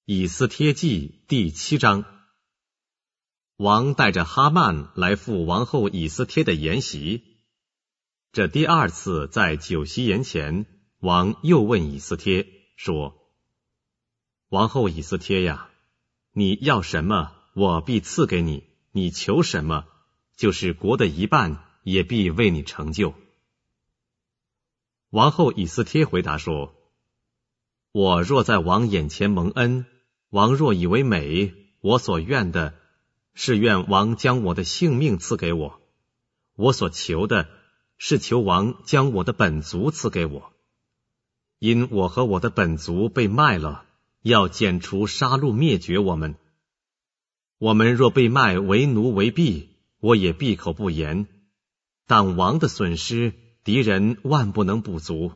以斯帖记第7章。王带着哈曼来赴王后以斯帖的筵席。这第2次在酒席筵前，王又问以斯帖说：王后以斯帖呀，你要什么，我必赐给你；你求什么，就是国的一半，也必为你成就。王后以斯帖回答说：我若在王眼前蒙恩，王若以为美，我所愿的是愿王将我的性命赐给我，我所求的是求王将我的本族赐给我。因我和我的本族被卖了，要剪除杀戮灭绝我们。我们若被卖为奴为婢，我也闭口不言。但王的损失，敌人万不能补足。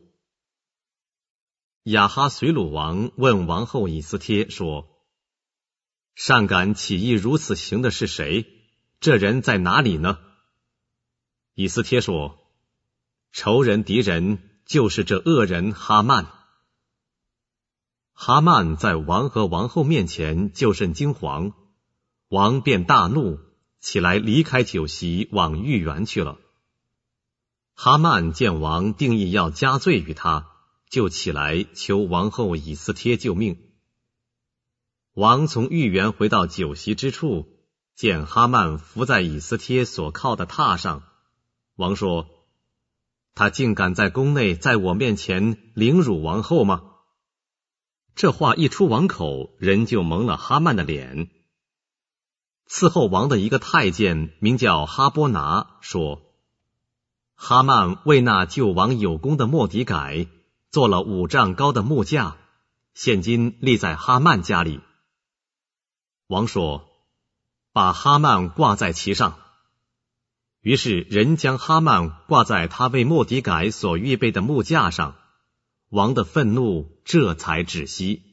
亚哈随鲁王问王后以斯帖说：尚敢起意如此行的是谁？这人在哪里呢？以斯帖说：仇人敌人就是这恶人哈曼。哈曼在王和王后面前就甚惊惶，王便大怒，起来离开酒席，往御园去了。哈曼见王定义要加罪于他，就起来求王后以斯帖救命。王从御园回到酒席之处，见哈曼伏在以斯帖所靠的榻上。王说：他竟敢在宫内在我面前凌辱王后吗？这话一出王口，人就蒙了哈曼的脸。伺候王的一个太监名叫哈波拿说：哈曼为那救王有功的末底改做了5丈高的木架，现今立在哈曼家里。王说：把哈曼挂在其上。于是人将哈曼挂在他为末底改所预备的木架上，王的愤怒这才止息。